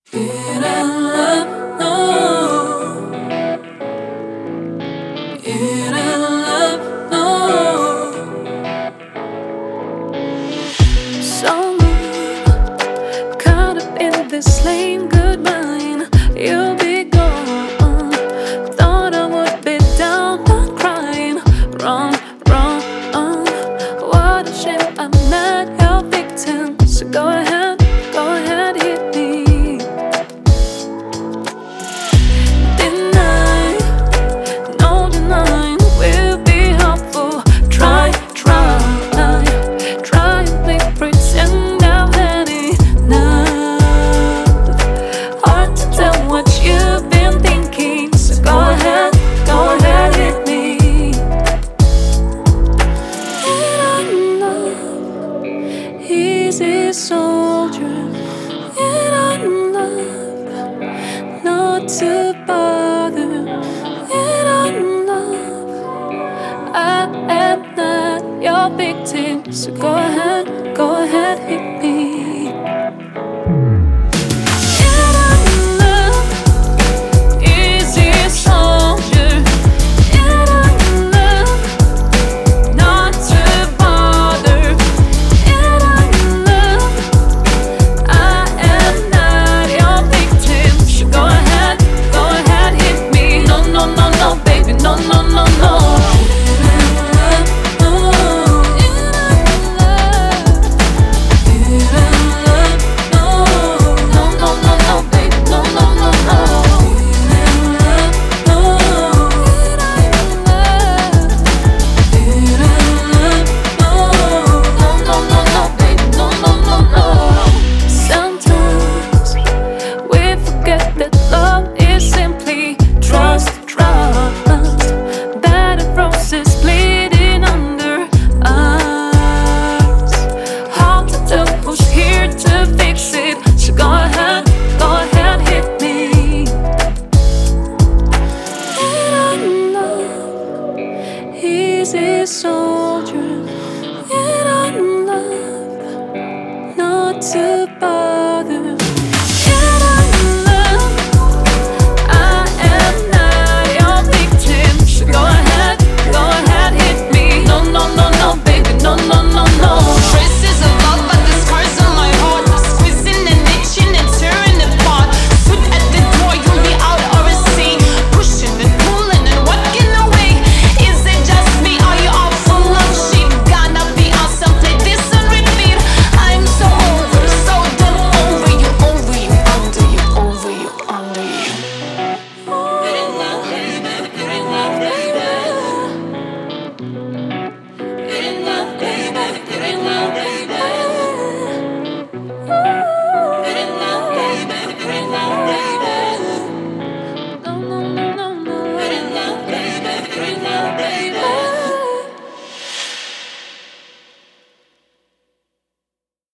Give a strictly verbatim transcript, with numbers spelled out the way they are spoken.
It ain't love, no. It ain't love, no. So caught up in this lame goodbye, you'll be gone. Thought I would be down and crying. Wrong, wrong. What a shame I'm not your victim. So go ahead, go ahead, hit me. Deny, no denying will be helpful. Try, try, try and make pretend I've had enough. Hard to tell what you've been thinking. So go ahead, go ahead, hit me. And I'm love, easy soldier. And I'm love, not to bother. And I'm love, I am not your victim. So go ahead, go ahead, hit me.